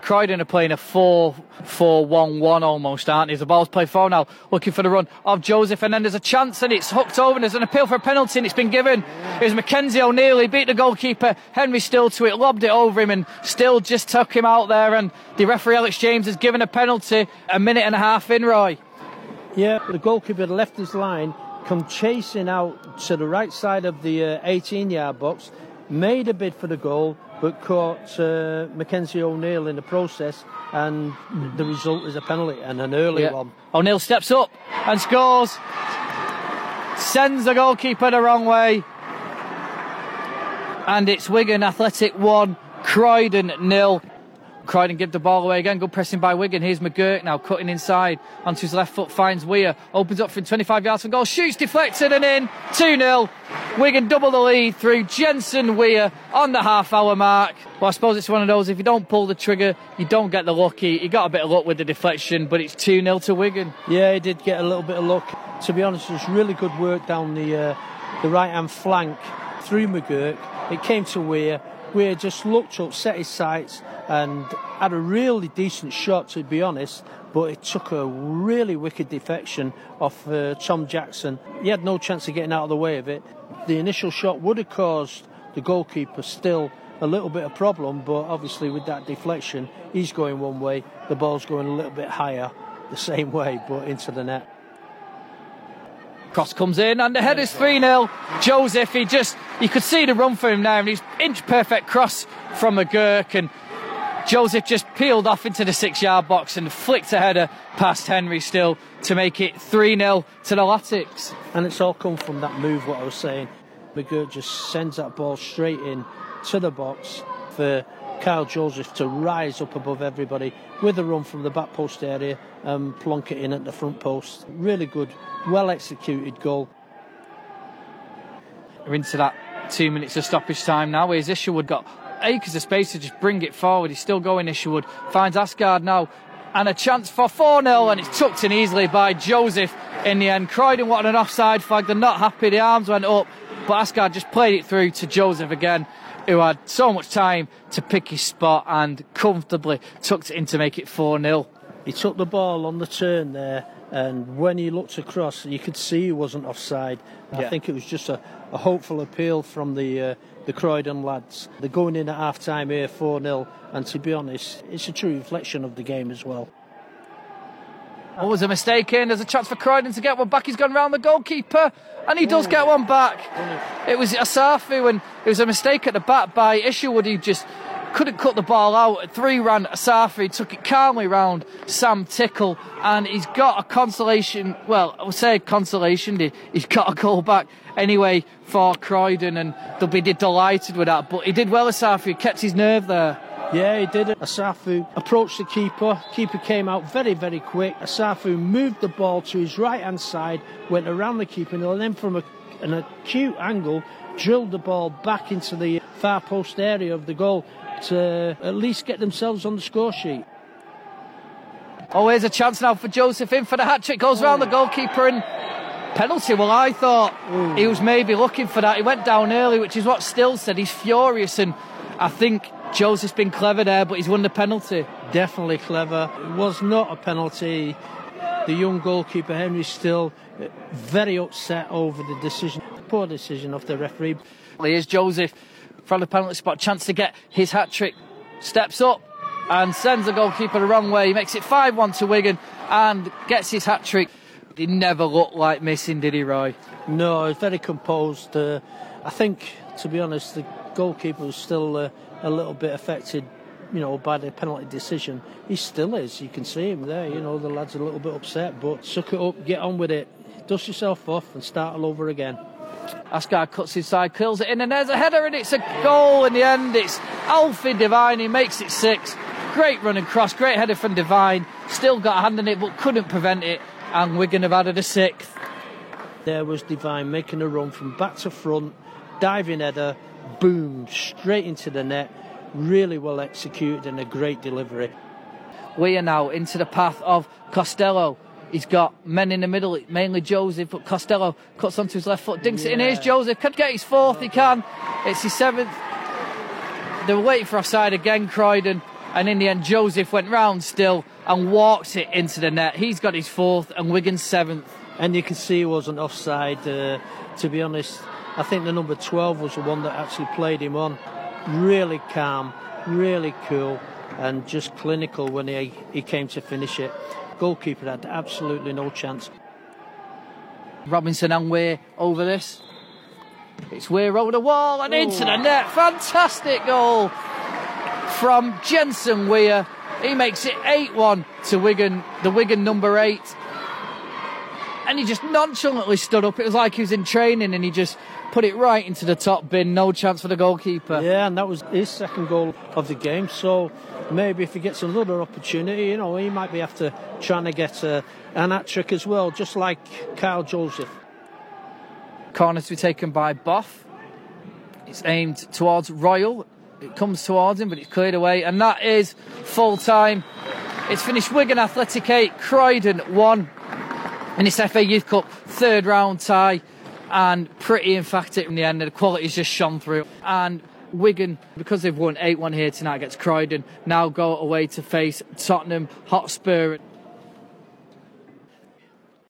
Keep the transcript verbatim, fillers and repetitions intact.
Croydon are playing a four four one one almost, aren't they? The ball's played forward now, looking for the run of Joseph, and then there's a chance and it's hooked over and there's an appeal for a penalty and it's been given. It was Mackenzie O'Neill, he beat the goalkeeper, Henry Still to it, lobbed it over him and Still just took him out there, and the referee Alex James has given a penalty a minute and a half in, Roy. Yeah, the goalkeeper left his line, come chasing out to the right side of the uh, eighteen yard box, made a bid for the goal, but caught uh, Mackenzie O'Neill in the process, and the result is a penalty, and an early yeah. one. O'Neill steps up and scores, sends the goalkeeper the wrong way, and it's Wigan Athletic one, Croydon nil. Croydon give the ball away again, good pressing by Wigan. Here's McGurk now cutting inside onto his left foot, finds Weir, opens up from twenty-five yards from goal, shoots deflected and in, two nil. Wigan double the lead through Jensen Weir on the half hour mark. Well, I suppose it's one of those, if you don't pull the trigger you don't get the luck. He, he got a bit of luck with the deflection, but it's two nil to Wigan. Yeah, he did get a little bit of luck. To be honest, it was really good work down the uh, the right hand flank through McGurk. It came to Weir. Weir just looked up, set his sights and had a really decent shot, to be honest, but it took a really wicked deflection off uh, Tom Jackson. He had no chance of getting out of the way of it. The initial shot would have caused the goalkeeper Still a little bit of problem, but obviously with that deflection he's going one way, the ball's going a little bit higher the same way, but into the net. Cross comes in and the header's three nil. Joseph, he just, you could see the run for him now, and he's inch perfect cross from McGurk, and Joseph just peeled off into the six yard box and flicked a header past Henry Still to make it three nil to the Latics. And it's all come from that move, what I was saying. McGurk just sends that ball straight in to the box for Kyle Joseph to rise up above everybody with a run from the back post area and plonk it in at the front post. Really good, well executed goal. We're into that two minutes of stoppage time now. Here's Isherwood, got acres of space to just bring it forward. He's still going, Isherwood finds Asgard now and a chance for four nil, and it's tucked in easily by Joseph in the end. Croydon wanted an offside flag, they're not happy, the arms went up, but Asgard just played it through to Joseph again, who had so much time to pick his spot and comfortably tucked it in to make it four nil. He took the ball on the turn there, and when he looked across you could see he wasn't offside. Yeah. I think it was just a, a hopeful appeal from the uh, the Croydon lads. They're going in at half time here four nil, and to be honest it's a true reflection of the game as well. Oh, was a mistake in, there's a chance for Croydon to get one back. He's gone round the goalkeeper and he does get one back. It was Asafu, and it was a mistake at the back by Isherwood. He just couldn't cut the ball out. Three ran Asafu, he took it calmly round Sam Tickle, and he's got a consolation, well I would say consolation, he's got a goal back anyway for Croydon, and they'll be delighted with that. But he did well, Asafu, he kept his nerve there. Yeah, he did. Asafu approached the keeper. Keeper came out very, very quick. Asafu moved the ball to his right-hand side, went around the keeper, and then from a, an acute angle, drilled the ball back into the far post area of the goal to at least get themselves on the score sheet. Oh, here's a chance now for Joseph, in for the hat-trick, goes round the goalkeeper, and penalty. Well, I thought Ooh. he was maybe looking for that. He went down early, which is what Still said. He's furious, and I think Joseph's been clever there, but he's won the penalty. Definitely clever. It was not a penalty. The young goalkeeper, Henry Still, very upset over the decision. Poor decision of the referee. Here's Joseph from the penalty spot, chance to get his hat-trick. Steps up and sends the goalkeeper the wrong way. He makes it five one to Wigan and gets his hat-trick. He never looked like missing, did he, Roy? No, he was very composed. Uh, I think, to be honest, the goalkeeper was still uh, a little bit affected, you know, by the penalty decision. He still is. You can see him there. You know, the lad's a little bit upset, but suck it up, get on with it, dust yourself off, and start all over again. Asgard cuts inside, curls it in, and there's a header, and it's a goal in the end. It's Alfie Devine. He makes it six. Great running cross, great header from Devine. Still got a hand in it, but couldn't prevent it. And Wigan have added a sixth. There was Devine making a run from back to front, diving header, boom, straight into the net. Really well executed and a great delivery. We are now into the path of Costello. He's got men in the middle, mainly Joseph, but Costello cuts onto his left foot, dinks yeah. it in. Here's Joseph, could get his fourth, he can. It's his seventh. They were waiting for offside again, Croydon. And in the end, Joseph went round still and walked it into the net. He's got his fourth and Wigan's seventh. And you can see he wasn't offside. Uh, to be honest, I think the number twelve was the one that actually played him on. Really calm, really cool, and just clinical when he, he came to finish it. Goalkeeper had absolutely no chance. Robinson and Weir over this. It's Weir over the wall and into the net. Fantastic goal from Jensen Weir. He makes it eight one to Wigan, the Wigan number eight. And he just nonchalantly stood up. It was like he was in training and he just put it right into the top bin. No chance for the goalkeeper. Yeah, and that was his second goal of the game. So maybe if he gets another opportunity, you know, he might be after trying to get a, an hat-trick as well, just like Kyle Joseph. Corner to be taken by Boff. It's aimed towards Royal. It comes towards him, but it's cleared away. And that is full time. It's finished Wigan Athletic eight, Croydon one. In this F A Youth Cup third round tie, and pretty emphatic in the end. The quality's just shone through. And Wigan, because they've won eight one here tonight against Croydon, now go away to face Tottenham Hotspur.